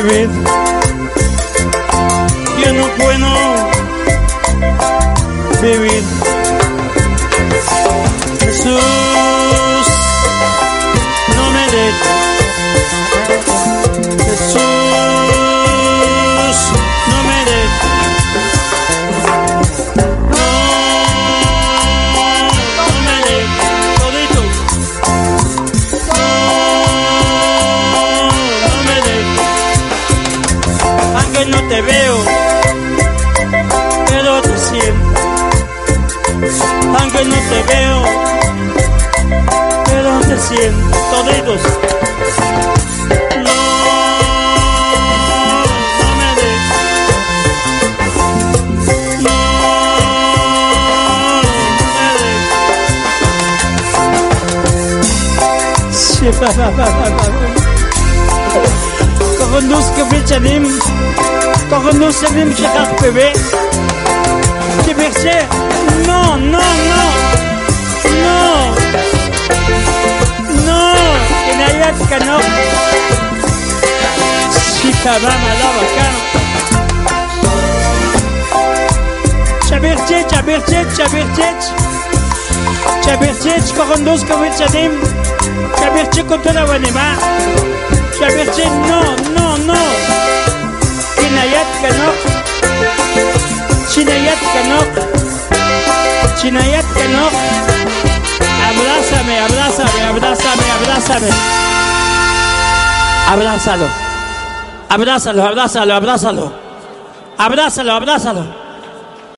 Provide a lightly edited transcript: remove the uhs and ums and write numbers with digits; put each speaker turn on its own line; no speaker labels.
vivir. Yo no puedo vivir. Jesús, no me dejes. Jesús, no me dejes. No me dejes. Todito. No me dejes. Aunque no te veo, pero te siento. Aunque no te veo, pero te siento. Toditos. No me dejes. No me dejes. Koronus kevitchanim, koronus sevim shekach peve. Kiberche, non, non, non, non, non. Inayat kanok. Shikabam alava kano. Chabirchech, chabirchech, chabirchech, chabirchech, koronus kevitchanim. Chabirchech kotola wanema. Chabirchech, non, non, non. Inayat kanok. Chinayat kanok. Chinayat kanok. Abrázame, abrázame, abrázame, abrázame. Abrázalo. Abrázalo, abrázalo, abrázalo. Abrázalo, abrázalo.